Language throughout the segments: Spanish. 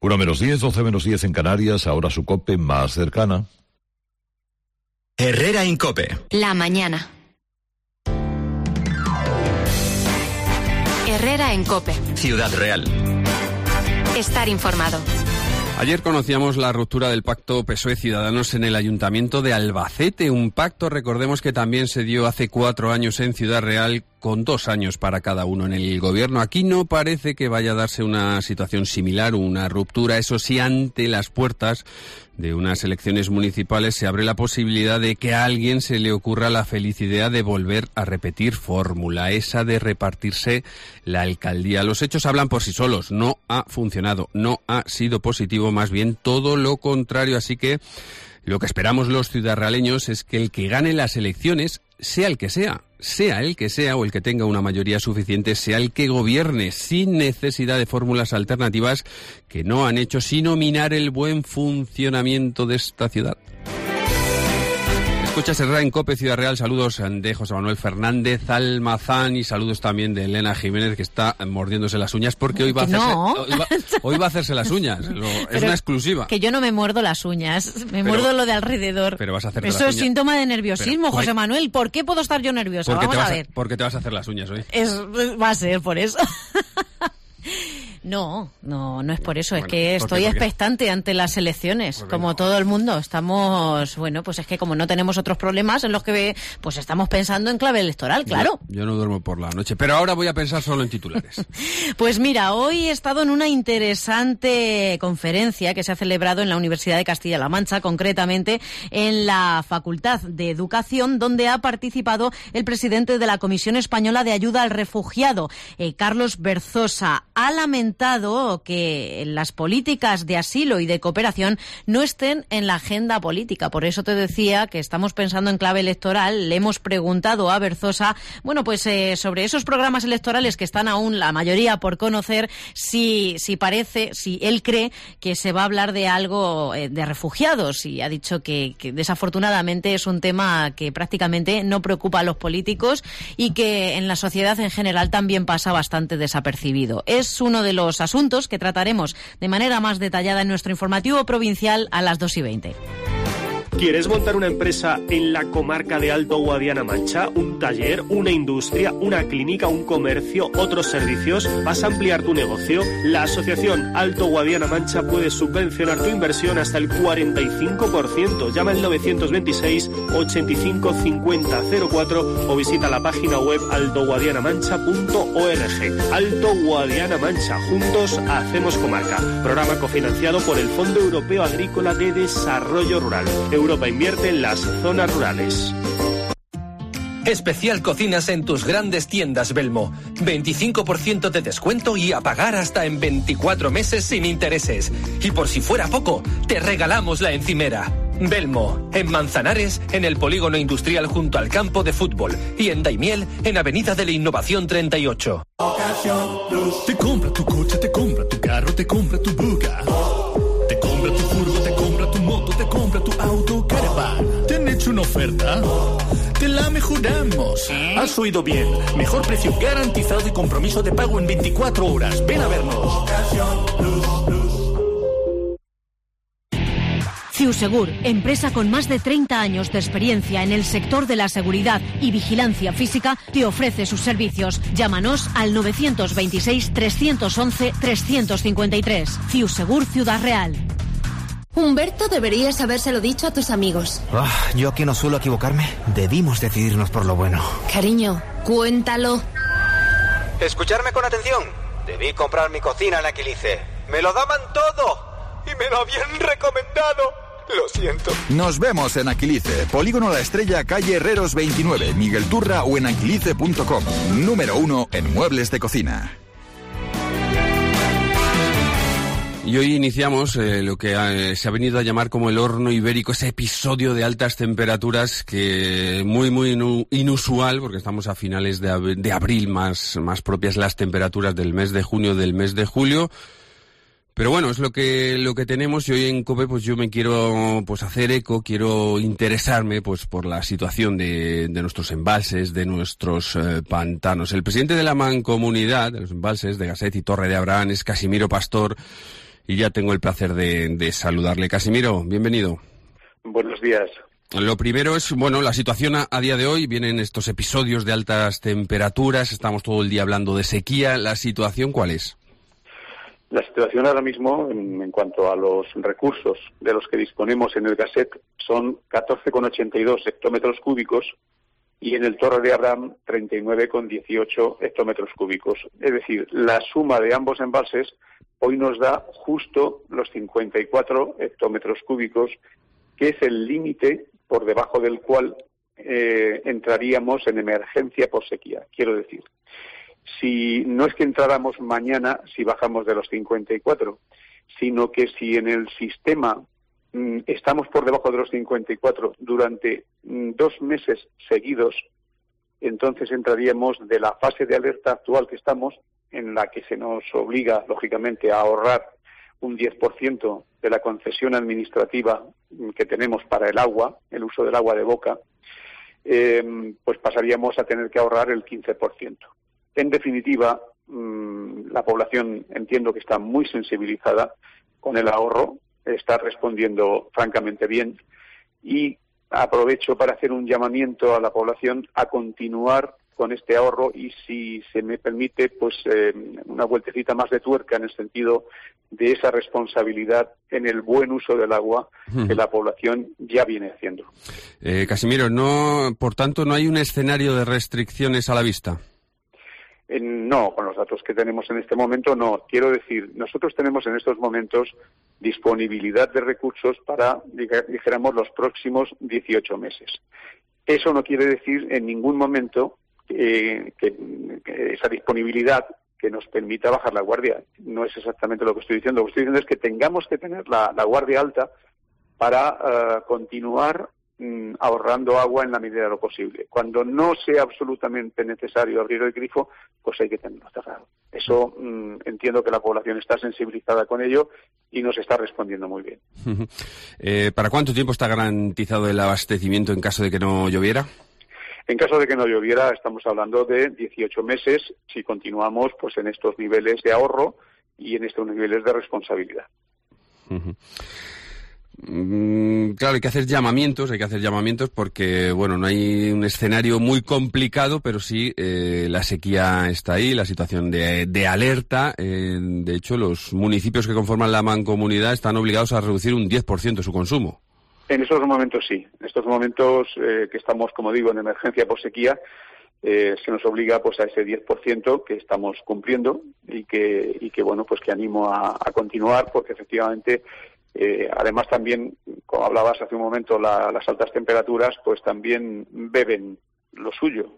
1:10, 12:10 en Canarias, ahora su COPE más cercana. Herrera en COPE. La mañana. Herrera en COPE. Ciudad Real. Estar informado. Ayer conocíamos la ruptura del pacto PSOE-Ciudadanos en el Ayuntamiento de Albacete, un pacto, recordemos, que también se dio hace 4 años en Ciudad Real, con 2 años para cada uno en el gobierno. Aquí no parece que vaya a darse una situación similar, una ruptura. Eso sí, ante las puertas de unas elecciones municipales se abre la posibilidad de que a alguien se le ocurra la feliz idea de volver a repetir fórmula, esa de repartirse la alcaldía. Los hechos hablan por sí solos, no ha funcionado, no ha sido positivo, más bien todo lo contrario. Así que lo que esperamos los ciudadraleños es que el que gane las elecciones, sea el que sea o el que tenga una mayoría suficiente, sea el que gobierne, sin necesidad de fórmulas alternativas que no han hecho sino minar el buen funcionamiento de esta ciudad. Escuchas Herrera en COPE, Ciudad Real. Saludos de José Manuel Fernández Almazán y saludos también de Elena Jiménez, que está mordiéndose las uñas porque hoy va a hacerse las uñas. Es una exclusiva. Que yo no me muerdo las uñas, muerdo lo de alrededor. Pero vas a hacerte Eso las es uñas. Síntoma de nerviosismo, José Manuel. ¿Por qué puedo estar yo nerviosa? Vamos a ver. ¿Por qué te vas a hacer las uñas hoy? Va a ser por eso. No es por eso, es que estoy expectante ante las elecciones, como todo el mundo. Estamos, pues es que como no tenemos otros problemas en los que pues estamos pensando en clave electoral, claro. Yo no duermo por la noche, pero ahora voy a pensar solo en titulares. Pues mira, hoy he estado en una interesante conferencia que se ha celebrado en la Universidad de Castilla-La Mancha, concretamente en la Facultad de Educación, donde ha participado el presidente de la Comisión Española de Ayuda al Refugiado, Carlos Berzosa. Ha lamentado que las políticas de asilo y de cooperación no estén en la agenda política. Por eso te decía que estamos pensando en clave electoral. Le hemos preguntado a Berzosa, sobre esos programas electorales que están aún la mayoría por conocer, si él cree que se va a hablar de algo de refugiados, y ha dicho que desafortunadamente es un tema que prácticamente no preocupa a los políticos y que en la sociedad en general también pasa bastante desapercibido. Es uno de los asuntos que trataremos de manera más detallada en nuestro informativo provincial a las 2:20. ¿Quieres montar una empresa en la comarca de Alto Guadiana Mancha? ¿Un taller, una industria, una clínica, un comercio, otros servicios? ¿Vas a ampliar tu negocio? La Asociación Alto Guadiana Mancha puede subvencionar tu inversión hasta el 45%. Llama al 926 85 50 04 o visita la página web altoguadianamancha.org. Alto Guadiana Mancha, juntos hacemos comarca. Programa cofinanciado por el Fondo Europeo Agrícola de Desarrollo Rural. Europa invierte en las zonas rurales. Especial cocinas en tus grandes tiendas Belmo. 25% de descuento y a pagar hasta en 24 meses sin intereses. Y por si fuera poco, te regalamos la encimera. Belmo, en Manzanares, en el polígono industrial junto al campo de fútbol. Y en Daimiel, en Avenida de la Innovación 38. Te compra tu coche, te compra tu carro, te compra tu buga. Te compra tu furgo, te compra tu moto, te compra tu auto, caravan. ¿Te han hecho una oferta? Te la mejoramos. Has oído bien. Mejor precio garantizado y compromiso de pago en 24 horas. Ven a vernos. Ciusegur, empresa con más de 30 años de experiencia en el sector de la seguridad y vigilancia física, te ofrece sus servicios. Llámanos al 926 311 353. Ciusegur, Ciudad Real. Humberto, deberías habérselo dicho a tus amigos. Yo aquí no suelo equivocarme. Debimos decidirnos por lo bueno. Cariño, cuéntalo. Escucharme con atención. Debí comprar mi cocina en Aquilice. Me lo daban todo y me lo habían recomendado. Lo siento. Nos vemos en Aquilice, Polígono La Estrella, calle Herreros 29, Miguel Turra o en aquilice.com. Número 1 en muebles de cocina. Y hoy iniciamos lo que se ha venido a llamar como el horno ibérico, ese episodio de altas temperaturas que muy inusual, porque estamos a finales de abril, más propias las temperaturas del mes de junio, del mes de julio. Pero bueno, es lo que tenemos, y hoy en COPE pues yo me quiero hacer eco, quiero interesarme por la situación de nuestros embalses, de nuestros pantanos. El presidente de la Mancomunidad de los embalses de Gaset y Torre de Abraham es Casimiro Pastor. Y ya tengo el placer de saludarle. Casimiro, bienvenido. Buenos días. Lo primero es, bueno, la situación a día de hoy. Vienen estos episodios de altas temperaturas, estamos todo el día hablando de sequía. ¿La situación cuál es? La situación ahora mismo, en cuanto a los recursos de los que disponemos en el Gasset, son 14,82 hectómetros cúbicos y en el Torre de Abraham 39,18 hectómetros cúbicos. Es decir, la suma de ambos embalses hoy nos da justo los 54 hectómetros cúbicos, que es el límite por debajo del cual entraríamos en emergencia por sequía. Quiero decir, si no es que entráramos mañana si bajamos de los 54, sino que si en el sistema estamos por debajo de los 54 durante 2 meses seguidos, entonces entraríamos de la fase de alerta actual que estamos, en la que se nos obliga, lógicamente, a ahorrar un 10% de la concesión administrativa que tenemos para el agua, el uso del agua de boca, pues pasaríamos a tener que ahorrar el 15%. En definitiva, la población entiendo que está muy sensibilizada con el ahorro, está respondiendo francamente bien, y aprovecho para hacer un llamamiento a la población a continuar con este ahorro y, si se me permite, pues una vueltecita más de tuerca en el sentido de esa responsabilidad en el buen uso del agua que la población ya viene haciendo. Casimiro, por tanto, ¿no hay un escenario de restricciones a la vista? No, con los datos que tenemos en este momento no. Quiero decir, nosotros tenemos en estos momentos disponibilidad de recursos para, dijéramos, los próximos 18 meses. Eso no quiere decir en ningún momento que esa disponibilidad que nos permita bajar la guardia. No es exactamente lo que estoy diciendo. Lo que estoy diciendo es que tengamos que tener la guardia alta para continuar ahorrando agua en la medida de lo posible. Cuando no sea absolutamente necesario abrir el grifo, pues hay que tenerlo cerrado. Eso entiendo que la población está sensibilizada con ello y nos está respondiendo muy bien. ¿Para cuánto tiempo está garantizado el abastecimiento en caso de que no lloviera? En caso de que no lloviera, estamos hablando de 18 meses si continuamos pues en estos niveles de ahorro y en estos niveles de responsabilidad. Claro, hay que hacer llamamientos porque, bueno, no hay un escenario muy complicado, pero sí la sequía está ahí, la situación de alerta. De hecho, los municipios que conforman la mancomunidad están obligados a reducir un 10% su consumo. En estos momentos sí. En estos momentos que estamos, como digo, en emergencia por sequía, se nos obliga pues a ese 10% que estamos cumpliendo y que bueno, pues que animo a continuar, porque efectivamente además también, como hablabas hace un momento, las altas temperaturas pues también beben lo suyo.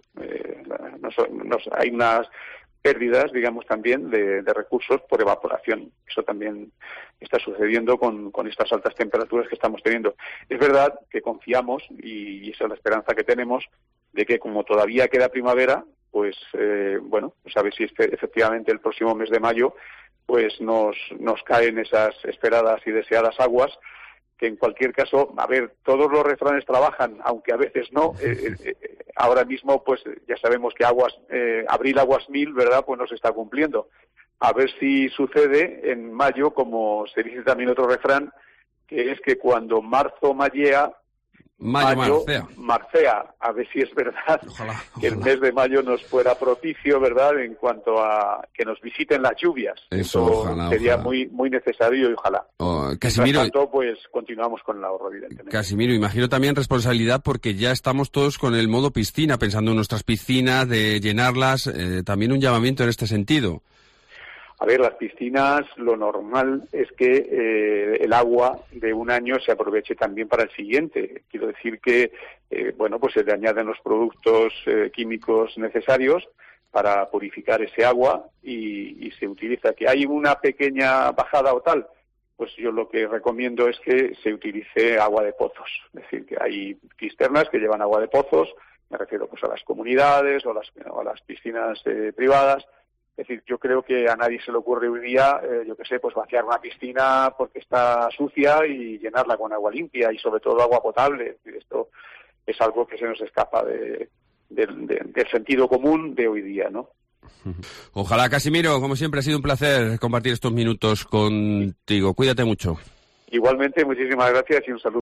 Hay unas pérdidas, digamos, también de recursos por evaporación. Eso también está sucediendo con estas altas temperaturas que estamos teniendo. Es verdad que confiamos, y esa es la esperanza que tenemos, de que como todavía queda primavera, pues bueno, pues a ver si efectivamente el próximo mes de mayo pues nos caen esas esperadas y deseadas aguas, que en cualquier caso, a ver, todos los refranes trabajan, aunque a veces no. Ahora mismo, pues ya sabemos que abril aguas mil, ¿verdad?, pues no se está cumpliendo. A ver si sucede en mayo, como se dice también otro refrán, que es que cuando marzo mallea, mayo marcea. A ver si es verdad. Ojalá. Que el mes de mayo nos fuera propicio, ¿verdad?, en cuanto a que nos visiten las lluvias. Eso ojalá, sería muy muy necesario y ojalá. Casimiro, mientras tanto, pues continuamos con el ahorro, evidentemente. Casimiro, imagino también responsabilidad porque ya estamos todos con el modo piscina, pensando en nuestras piscinas, de llenarlas. También un llamamiento en este sentido. A ver, las piscinas, lo normal es que el agua de un año se aproveche también para el siguiente. Quiero decir que, bueno, pues se le añaden los productos químicos necesarios para purificar ese agua y se utiliza. Que hay una pequeña bajada o tal, pues yo lo que recomiendo es que se utilice agua de pozos. Es decir, que hay cisternas que llevan agua de pozos, me refiero pues a las comunidades o a las piscinas privadas. Es decir, yo creo que a nadie se le ocurre hoy día, yo qué sé, pues vaciar una piscina porque está sucia y llenarla con agua limpia y sobre todo agua potable. Esto es algo que se nos escapa del sentido común de hoy día, ¿no? Ojalá, Casimiro, como siempre ha sido un placer compartir estos minutos contigo. Cuídate mucho. Igualmente, muchísimas gracias y un saludo.